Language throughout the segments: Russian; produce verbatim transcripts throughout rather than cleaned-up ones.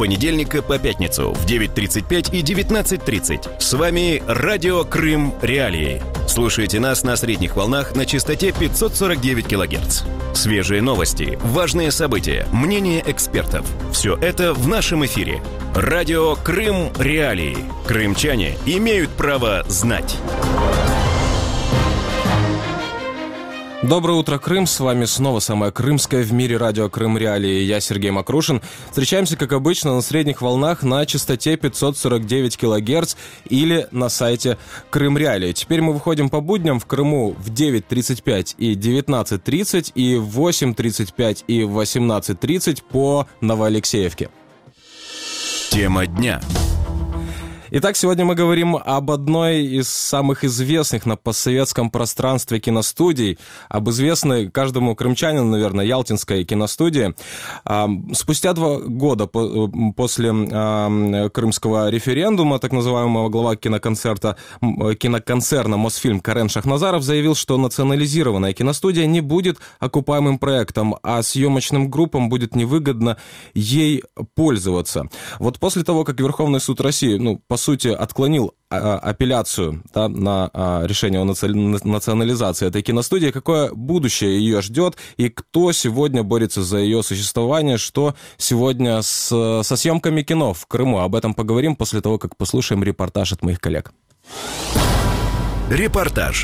понедельника по пятницу в девять тридцать пять и девятнадцать тридцать. С вами Радио Крым Реалии. Слушайте нас на средних волнах на частоте пятьсот сорок девять килогерц. Свежие новости, важные события, мнения экспертов. Все это в нашем эфире. Радио Крым Реалии. Крымчане имеют право знать. Доброе утро, Крым. С вами снова самое крымское в мире радио Крым Реалии. Я Сергей Макрушин. Встречаемся, как обычно, на средних волнах на частоте пятьсот сорок девять килогерц или на сайте Крым Реалии. Теперь мы выходим по будням в Крыму в девять тридцать пять и девятнадцать тридцать и в восемь тридцать пять и восемнадцать тридцать по Новоалексеевке. Тема дня. Итак, сегодня мы говорим об одной из самых известных на постсоветском пространстве киностудий, об известной каждому крымчанину, наверное, Ялтинской киностудии. Спустя два года после крымского референдума, так называемого, глава киноконцерта, киноконцерна «Мосфильм» Карен Шахназаров заявил, что национализированная киностудия не будет окупаемым проектом, а съемочным группам будет невыгодно ей пользоваться. Вот после того, как Верховный суд России, ну, по сути, отклонил а, апелляцию да, на а, решение о национализации этой киностудии, какое будущее ее ждет и кто сегодня борется за ее существование, что сегодня с, со съемками кино в Крыму. Об этом поговорим после того, как послушаем репортаж от моих коллег. Репортаж.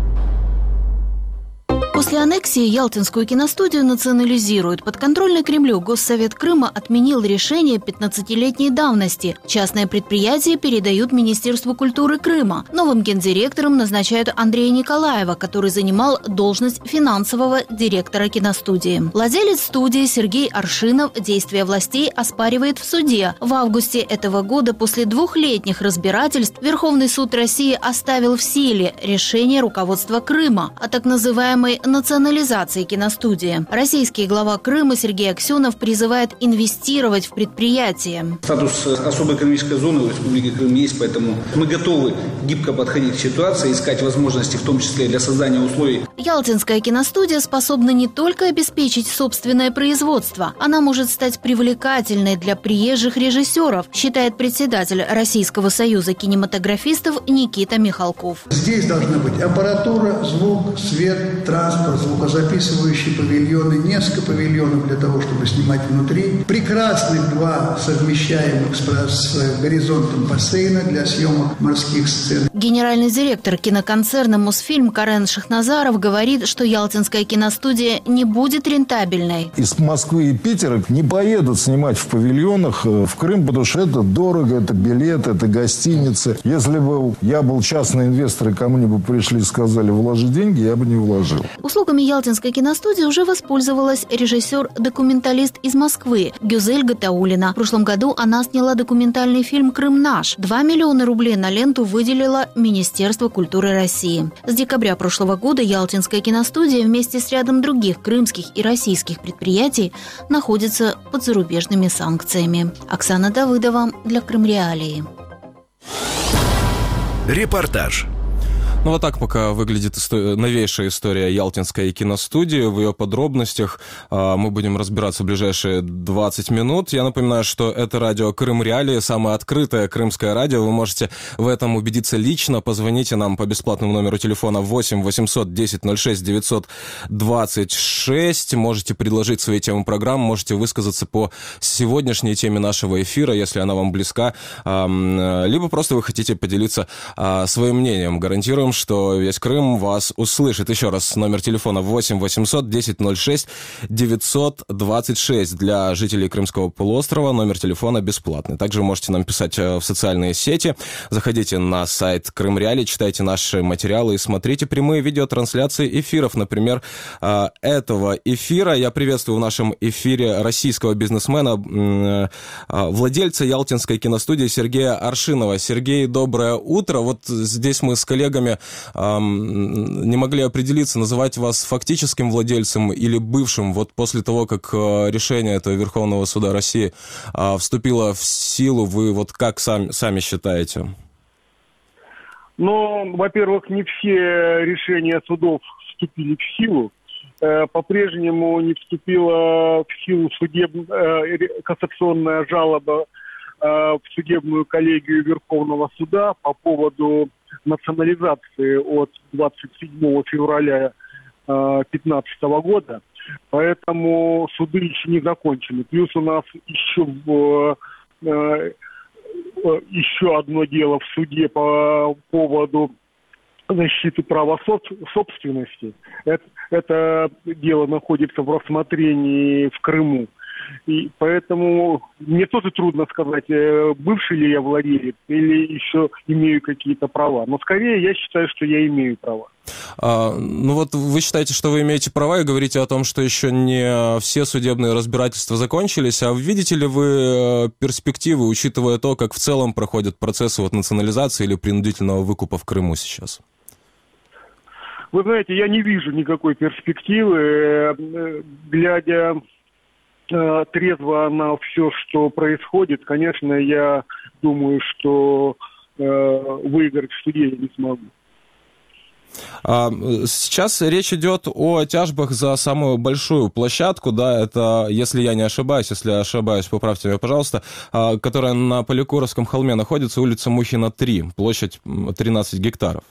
После аннексии Ялтинскую киностудию национализируют. Подконтрольный Кремлю Госсовет Крыма отменил решение пятнадцатилетней давности. Частное предприятие передают Министерству культуры Крыма. Новым гендиректором назначают Андрея Николаева, который занимал должность финансового директора киностудии. Владелец студии Сергей Аршинов действия властей оспаривает в суде. В августе этого года после двухлетних разбирательств Верховный суд России оставил в силе решение руководства Крыма о так называемой национализации киностудии. Российский глава Крыма Сергей Аксенов призывает инвестировать в предприятие. Статус особой экономической зоны в Республике Крым есть, поэтому мы готовы гибко подходить к ситуации, искать возможности, в том числе для создания условий. Ялтинская киностудия способна не только обеспечить собственное производство, она может стать привлекательной для приезжих режиссеров, считает председатель Российского союза кинематографистов Никита Михалков. Здесь должна быть аппаратура, звук, свет, транспорт, звукозаписывающие павильоны, несколько павильонов для того, чтобы снимать внутри. Прекрасных два совмещаемых с, с горизонтом бассейна для съемок морских сцен. Генеральный директор киноконцерна «Мосфильм» Карен Шахназаров говорит, что Ялтинская киностудия не будет рентабельной. Из Москвы и Питера не поедут снимать в павильонах в Крым, потому что это дорого, это билет, это гостиницы. Если бы я был частный инвестор и ко мне бы пришли и сказали вложить деньги, я бы не вложил. Услугами Ялтинской киностудии уже воспользовалась режиссер-документалист из Москвы Гюзель Гатауллина. В прошлом году она сняла документальный фильм «Крым наш». Два миллиона рублей на ленту выделило Министерство культуры России. С декабря прошлого года Ялтинская киностудия вместе с рядом других крымских и российских предприятий находится под зарубежными санкциями. Оксана Давыдова для Крым Реалии. Репортаж. Ну вот так пока выглядит история, новейшая история Ялтинской киностудии. В ее подробностях а, мы будем разбираться в ближайшие двадцать минут. Я напоминаю, что это радио Крым Реалии, самое открытое крымское радио. Вы можете в этом убедиться лично. Позвоните нам по бесплатному номеру телефона восемь восемьсот десять ноль шесть девятьсот двадцать шесть. Можете предложить свои темы программ, можете высказаться по сегодняшней теме нашего эфира, если она вам близка. А, либо просто вы хотите поделиться а, своим мнением. Гарантируем, что весь Крым вас услышит. Еще раз, номер телефона восемь восемьсот десять ноль шесть девятьсот двадцать шесть. Для жителей Крымского полуострова номер телефона бесплатный. Также можете нам писать в социальные сети. Заходите на сайт Крым Реалии, читайте наши материалы и смотрите прямые видеотрансляции эфиров. Например, этого эфира. Я приветствую в нашем эфире российского бизнесмена, владельца Ялтинской киностудии Сергея Аршинова. Сергей, доброе утро. Вот здесь мы с коллегами не могли определиться, называть вас фактическим владельцем или бывшим, вот после того, как решение этого Верховного суда России вступило в силу, вы вот как сами, сами считаете? Ну, во-первых, не все решения судов вступили в силу. по-прежнему не вступила в силу судеб... кассационная жалоба в судебную коллегию Верховного суда по поводу национализации от двадцать седьмого февраля две тысячи пятнадцатого года. Поэтому суды еще не закончены. Плюс у нас еще, в, еще одно дело в суде по поводу защиты права собственности. Это, это дело находится в рассмотрении в Крыму. И поэтому мне тоже трудно сказать, бывший ли я владелец или еще имею какие-то права. Но скорее я считаю, что я имею права. А, ну вот вы считаете, что вы имеете права и говорите о том, что еще не все судебные разбирательства закончились. А видите ли вы перспективы, учитывая то, как в целом проходят процессы вот национализации или принудительного выкупа в Крыму сейчас? Вы знаете, я не вижу никакой перспективы, глядя трезво на все, что происходит. Конечно, я думаю, что выиграть в суде я не смогу. Сейчас речь идет о тяжбах за самую большую площадку, да, это, если я не ошибаюсь, если я ошибаюсь, поправьте меня, пожалуйста, которая на Поликуровском холме находится, улица Мухина, три, площадь тринадцать гектаров.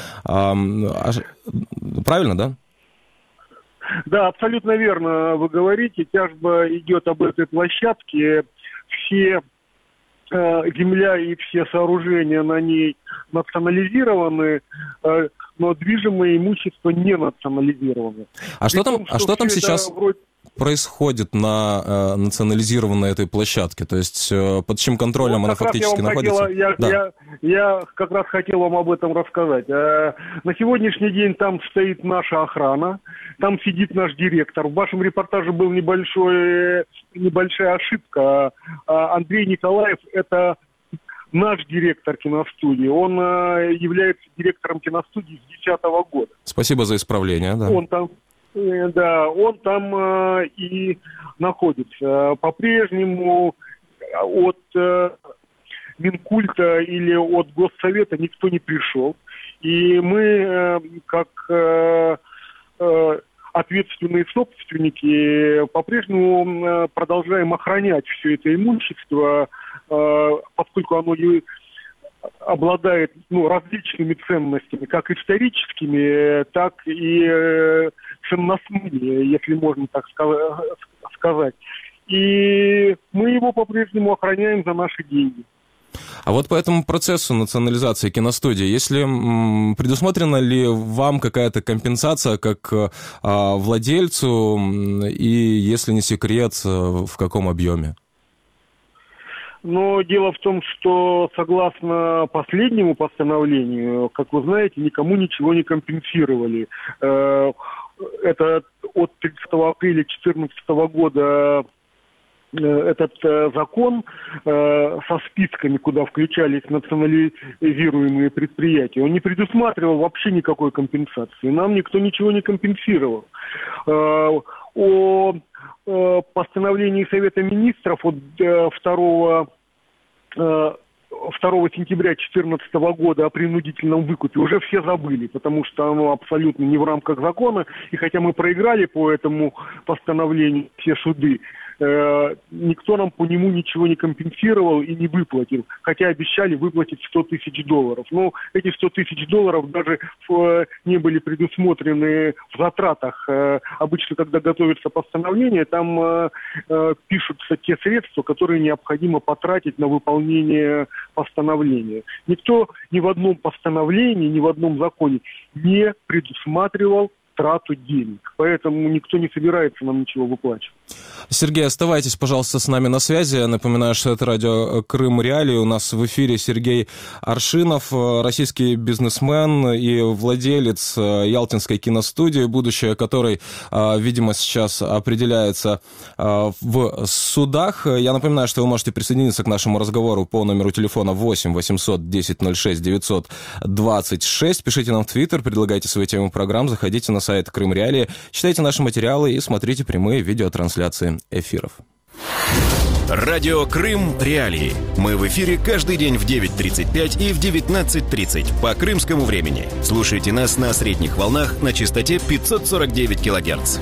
Правильно, да? Да, абсолютно верно вы говорите. Тяжба идет об этой площадке. Все э, земля и все сооружения на ней национализированы, э, но движимое имущество не национализировано. А что там, том, что а что там сейчас вроде... происходит на э, национализированной этой площадке? То есть э, под чьим контролем вот она фактически находится? Хотела, я, да. я, я как раз хотел вам об этом рассказать. Э, на сегодняшний день там стоит наша охрана, там сидит наш директор. В вашем репортаже была небольшой, небольшая ошибка. Андрей Николаев – это наш директор киностудии. Он э, является директором киностудии с две тысячи десятого года. Спасибо за исправление. Да. Он там, э, да, он там э, и находится. По-прежнему от э, Минкульта или от Госсовета никто не пришел. И мы, э, как э, э, ответственные собственники, по-прежнему продолжаем охранять все это имущество, поскольку оно обладает ну, различными ценностями, как историческими, так и ценностными, если можно так сказать. И мы его по-прежнему охраняем за наши деньги. А вот по этому процессу национализации киностудии, если м, предусмотрена ли вам какая-то компенсация как а, владельцу, и, если не секрет, в каком объеме? Но дело в том, что согласно последнему постановлению, как вы знаете, никому ничего не компенсировали. Это от тридцатого апреля две тысячи четырнадцатого года этот э, закон э, со списками, куда включались национализируемые предприятия, он не предусматривал вообще никакой компенсации. Нам никто ничего не компенсировал. Э, о э, постановлении Совета Министров от э, второго сентября две тысячи четырнадцатого года о принудительном выкупе уже все забыли, потому что оно абсолютно не в рамках закона. И хотя мы проиграли по этому постановлению все суды, э, никто нам по нему ничего не компенсировал и не выплатил, хотя обещали выплатить сто тысяч долларов. Но эти сто тысяч долларов даже э, не были предусмотрены в затратах. Э, обычно, когда готовится постановление, там э, э, пишутся те средства, которые необходимо потратить на выполнение постановления. Никто ни в одном постановлении, ни в одном законе не предусматривал трату денег. Поэтому никто не собирается нам ничего выплачивать. Сергей, оставайтесь, пожалуйста, с нами на связи. Я напоминаю, что это радио «Крым Реалии». У нас в эфире Сергей Аршинов, российский бизнесмен и владелец Ялтинской киностудии, будущее которой, видимо, сейчас определяется в судах. Я напоминаю, что вы можете присоединиться к нашему разговору по номеру телефона восемь восемьсот десять ноль шесть девятьсот двадцать шесть. Пишите нам в Твиттер, предлагайте свои темы программ, заходите на сайт Крым Реалии, читайте наши материалы и смотрите прямые видеотрансляции эфиров. Радио Крым Реалии. Мы в эфире каждый день в девять тридцать пять и в девятнадцать тридцать по крымскому времени. Слушайте нас на средних волнах на частоте пятьсот сорок девять килогерц.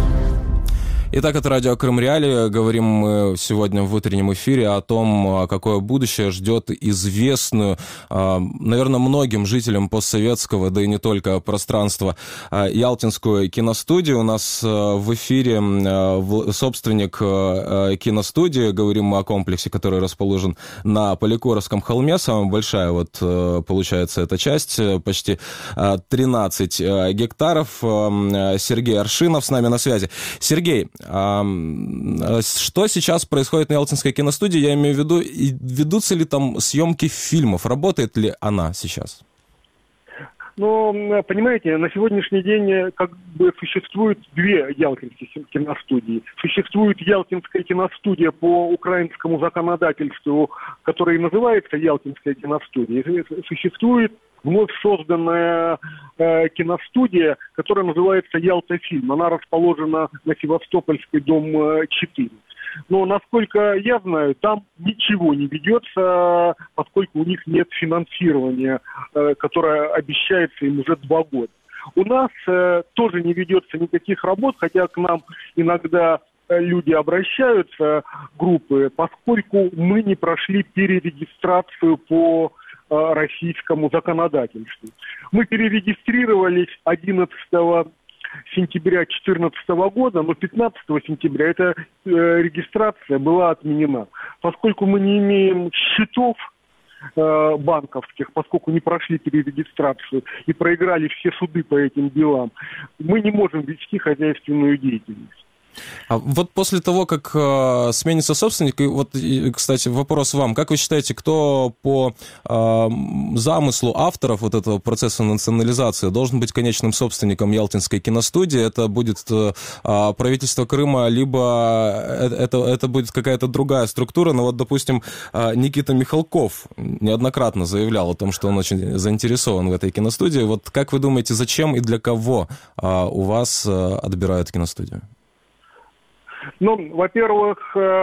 Итак, это радио Крым Реалии. Говорим мы сегодня в утреннем эфире о том, какое будущее ждет известную, наверное, многим жителям постсоветского, да и не только, пространства, Ялтинскую киностудию. У нас в эфире собственник киностудии. Говорим мы о комплексе, который расположен на Поликоровском холме. Самая большая, вот, получается, эта часть, почти тринадцать гектаров. Сергей Аршинов с нами на связи. Сергей, что сейчас происходит на Ялтинской киностудии? Я имею в виду, ведутся ли там съемки фильмов? Работает ли она сейчас? Ну, понимаете, на сегодняшний день как бы существует две ялтинские киностудии. Существует Ялтинская киностудия по украинскому законодательству, которая и называется Ялтинская киностудия. Существует вновь созданная э, киностудия, которая называется «Ялта-фильм». Она расположена на Севастопольской, дом четыре. Но, насколько я знаю, там ничего не ведется, поскольку у них нет финансирования, э, которое обещается им уже два года. У нас э, тоже не ведется никаких работ, хотя к нам иногда люди обращаются, группы, поскольку мы не прошли перерегистрацию по российскому законодательству. Мы перерегистрировались одиннадцатого сентября две тысячи четырнадцатого года, но пятнадцатого сентября эта э, регистрация была отменена. Поскольку мы не имеем счетов э, банковских, поскольку не прошли перерегистрацию и проиграли все суды по этим делам, мы не можем вести хозяйственную деятельность. А вот после того, как э, сменится собственник, и вот, и, кстати, вопрос вам, как вы считаете, кто по э, замыслу авторов вот этого процесса национализации должен быть конечным собственником Ялтинской киностудии? Это будет э, правительство Крыма, либо это, это будет какая-то другая структура? Но вот, допустим, э, Никита Михалков неоднократно заявлял о том, что он очень заинтересован в этой киностудии. Вот как вы думаете, зачем и для кого э, у вас э, отбирают киностудию? Ну, во-первых,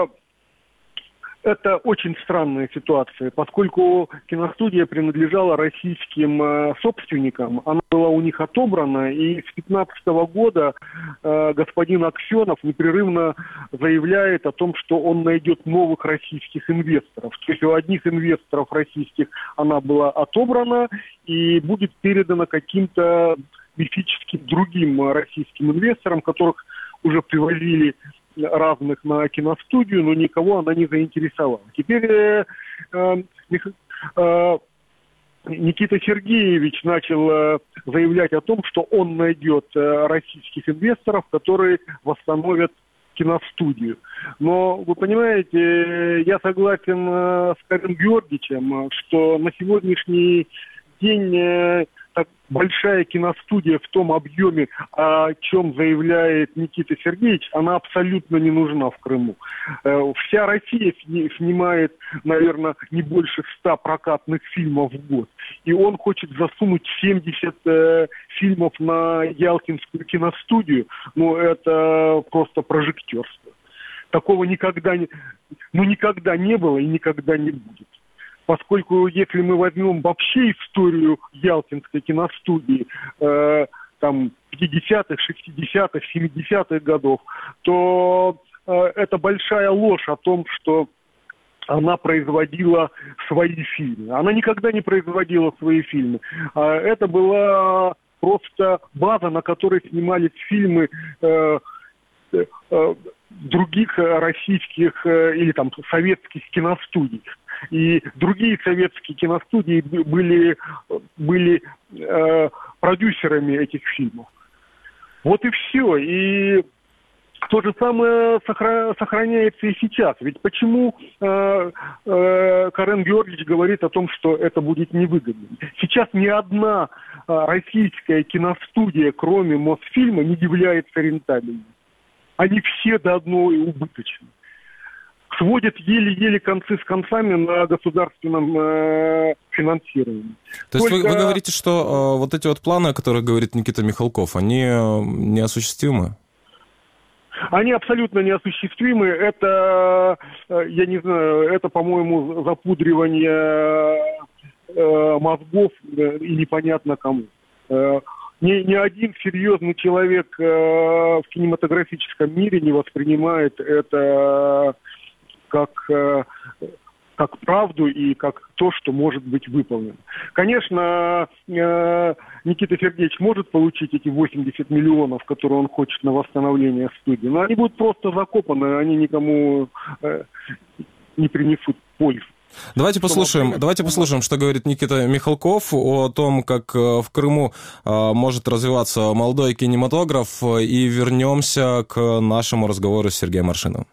это очень странная ситуация, поскольку киностудия принадлежала российским собственникам, она была у них отобрана, и с две тысячи пятнадцатого года господин Аксенов непрерывно заявляет о том, что он найдет новых российских инвесторов. То есть у одних инвесторов российских она была отобрана и будет передана каким-то мифическим другим российским инвесторам, которых уже привозили разных на киностудию, но никого она не заинтересовала. Теперь э, э, э, Никита Сергеевич начал э, заявлять о том, что он найдет э, российских инвесторов, которые восстановят киностудию. Но, вы понимаете, я согласен э, с Карен Георгиевичем, что на сегодняшний день э, так большая киностудия в том объеме, о чем заявляет Никита Сергеевич, она абсолютно не нужна в Крыму. Вся Россия снимает, наверное, не больше ста прокатных фильмов в год. И он хочет засунуть семьдесят э, фильмов на Ялтинскую киностудию. Ну, это просто прожектерство. Такого никогда не, ну, никогда не было и никогда не будет. Поскольку если мы возьмем вообще историю Ялтинской киностудии, э, там, пятидесятых, шестидесятых, семидесятых годов, то э, это большая ложь о том, что она производила свои фильмы. Она никогда не производила свои фильмы. А это была просто база, на которой снимались фильмы э, э, других российских э, или там советских киностудий. И другие советские киностудии были, были э, продюсерами этих фильмов. Вот и все. И то же самое сохра- сохраняется и сейчас. Ведь почему э, э, Карен Георгиевич говорит о том, что это будет невыгодно? Сейчас ни одна э, российская киностудия, кроме Мосфильма, не является рентабельной. Они все до одной убыточны. Сводят еле-еле концы с концами на государственном э, финансировании. То есть Только... вы, вы говорите, что э, вот эти вот планы, о которых говорит Никита Михалков, они э, неосуществимы? Они абсолютно неосуществимы. Это я не знаю, это, по-моему, запудривание э, мозгов э, и непонятно кому. Э, ни, ни один серьезный человек э, в кинематографическом мире не воспринимает это как... Э, как правду и как то, что может быть выполнено. Конечно, Никита Сергеевич может получить эти восемьдесят миллионов, которые он хочет на восстановление студии, но они будут просто закопаны, они никому не принесут пользу. Давайте послушаем, давайте послушаем, что говорит Никита Михалков о том, как в Крыму может развиваться молодой кинематограф, и вернемся к нашему разговору с Сергеем Аршиновым.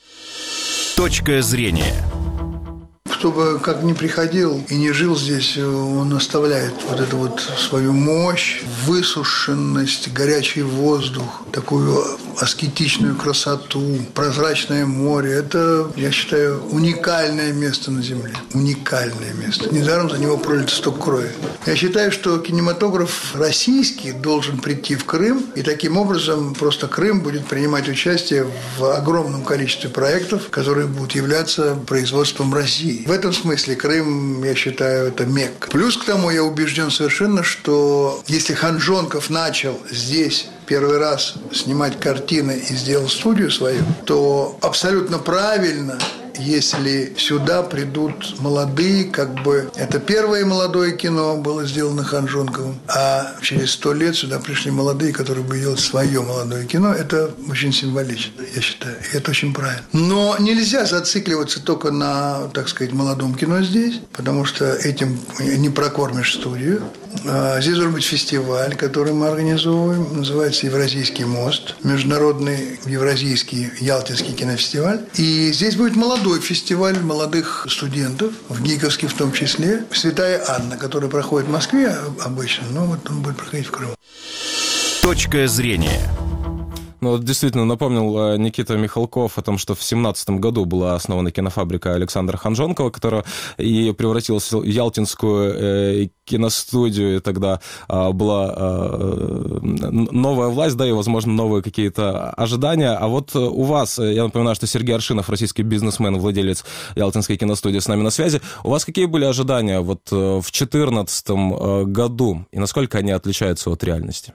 Точка зрения. Кто бы как ни приходил и не жил здесь, он оставляет вот эту вот свою мощь, высушенность, горячий воздух, такую аскетичную красоту, прозрачное море. Это, я считаю, уникальное место на Земле. Уникальное место. Недаром за него пролито столько крови. Я считаю, что кинематограф российский должен прийти в Крым, и таким образом просто Крым будет принимать участие в огромном количестве проектов, которые будут являться производством России. В этом смысле Крым, я считаю, это Мекка. Плюс к тому я убежден совершенно, что если Ханжонков начал здесь первый раз снимать картины и сделал студию свою, то абсолютно правильно, если сюда придут молодые, как бы это первое молодое кино было сделано Ханжонковым, а через сто лет сюда пришли молодые, которые будут делать свое молодое кино. Это очень символично, я считаю, и это очень правильно. Но нельзя зацикливаться только на, так сказать, молодом кино здесь, потому что этим не прокормишь студию. Здесь должен быть фестиваль, который мы организовываем, называется «Евразийский мост», международный евразийский ялтинский кинофестиваль. И здесь будет молодой фестиваль молодых студентов, в ГИКовске в том числе, «Святая Анна», который проходит в Москве обычно, но вот он будет проходить в Крыму. Точка зрения. Ну, вот действительно, напомнил Никита Михалков о том, что в семнадцатом году была основана кинофабрика Александра Ханжонкова, которая и превратилась в ялтинскую э, киностудию, и тогда э, была э, новая власть, да, и, возможно, новые какие-то ожидания. А вот у вас, я напоминаю, что Сергей Аршинов, российский бизнесмен, владелец ялтинской киностудии, с нами на связи. У вас какие были ожидания вот в две тысячи четырнадцатом году, и насколько они отличаются от реальности?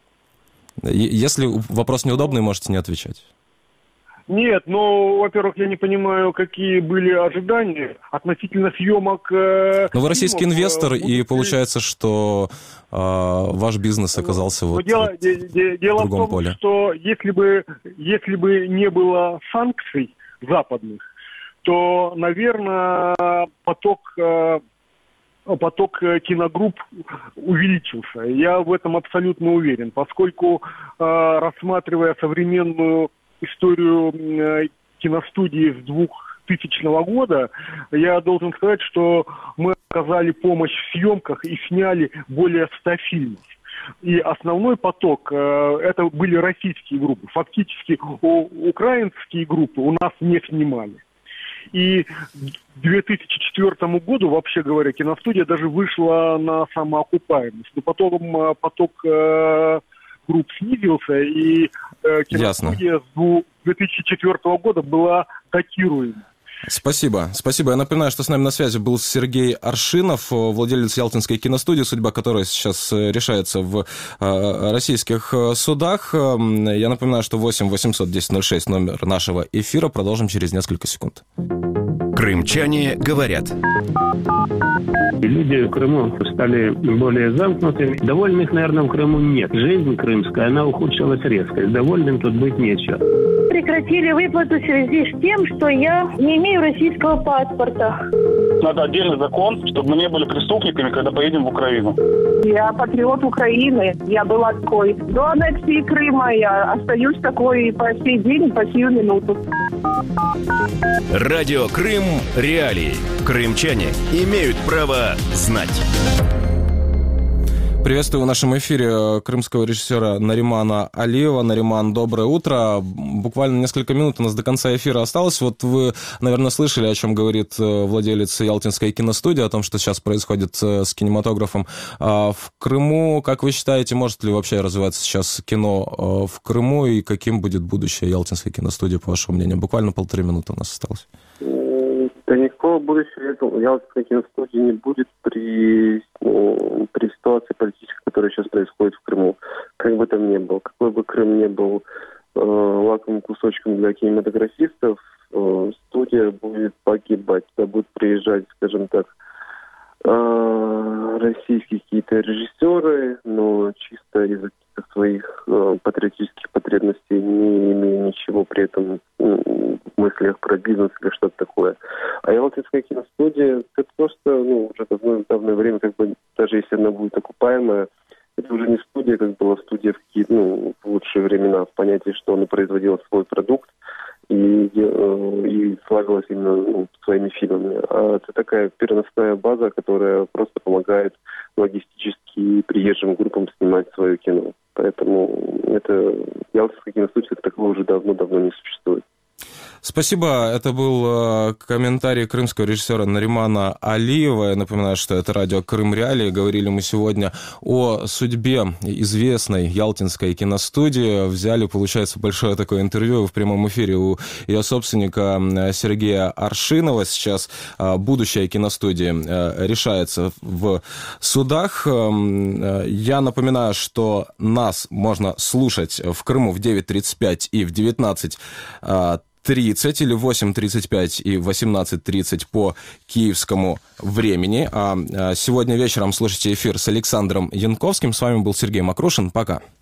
Если вопрос неудобный, можете не отвечать. Нет, ну, во-первых, я не понимаю, какие были ожидания относительно съемок. Э, ну, вы российский фильмов, инвестор, э, и получается, что э, ваш бизнес оказался вот, дело, вот де, де, дело в другом в том, поле. Что если бы, если бы не было санкций западных, то, наверное, поток... Э, поток киногрупп увеличился. Я в этом абсолютно уверен, поскольку, э, рассматривая современную историю э, киностудии с двухтысячного года, я должен сказать, что мы оказали помощь в съемках и сняли более ста фильмов. И основной поток э, это были российские группы. Фактически у, украинские группы у нас не снимали. И к две тысячи четвёртому году, вообще говоря, киностудия даже вышла на самоокупаемость. Но потом поток э, групп снизился, и э, киностудия Ясно. С две тысячи четвёртого года была датируема. Спасибо. Спасибо. Я напоминаю, что с нами на связи был Сергей Аршинов, владелец ялтинской киностудии, судьба которой сейчас решается в российских судах. Я напоминаю, что восемь восемьсот десять ноль шесть номер нашего эфира. Продолжим через несколько секунд. Крымчане говорят. Люди в Крыму стали более замкнутыми. Довольных, наверное, в Крыму нет. Жизнь крымская, она ухудшилась резко. Довольным тут быть нечего. Прекратили выплату в связи с тем, что я не имею российского паспорта. Надо отдельный закон, чтобы мы не были преступниками, когда поедем в Украину. Я патриот Украины. Я была такой до аннексии Крыма. Я остаюсь такой и по сей день, и по сию минуту. Радио Крым Реалии. Крымчане имеют право знать. Приветствую в нашем эфире крымского режиссера Наримана Алиева. Нариман, доброе утро. Буквально несколько минут у нас до конца эфира осталось. Вот вы, наверное, слышали, о чем говорит владелец ялтинской киностудии, о том, что сейчас происходит с кинематографом в Крыму. Как вы считаете, может ли вообще развиваться сейчас кино в Крыму, и каким будет будущее ялтинской киностудии, по вашему мнению? Буквально полторы минуты у нас осталось. Да никакого будущего Ялтинской киностудии не будет при, ну, при ситуации политической, которая сейчас происходит в Крыму. Как бы там ни был, какой бы Крым ни был э, лакомым кусочком для кинематографистов, э, студия будет погибать. Туда будут приезжать, скажем так, э, российские какие-то режиссеры, но чисто из-за каких-то своих э, патриотических потребностей, не имея ничего при этом в мыслях про бизнес или что-то такое. А Ялтинская киностудия, это просто, ну, уже давно, давнее время, как бы, даже если она будет окупаемая, это уже не студия, как была студия в какие-то, ну, в лучшие времена, в понятии, что она производила свой продукт и, и славилась именно, ну, своими фильмами. А это такая переносная база, которая просто помогает логистически приезжим группам снимать свое кино. Поэтому это Ялтинская киностудия как таковой уже давно-давно не существует. Спасибо. Это был э, комментарий крымского режиссера Наримана Алиева. Я напоминаю, что это радио «Крым Реалии». Говорили мы сегодня о судьбе известной Ялтинской киностудии. Взяли, получается, большое такое интервью в прямом эфире у ее собственника Сергея Аршинова. Сейчас э, будущее киностудии э, решается в судах. Э, я напоминаю, что нас можно слушать в Крыму в девять тридцать пять и в девятнадцать тридцать или восемь тридцать пять и восемнадцать тридцать по киевскому времени. А сегодня вечером слушайте эфир с Александром Янковским. С вами был Сергей Макрушин. Пока.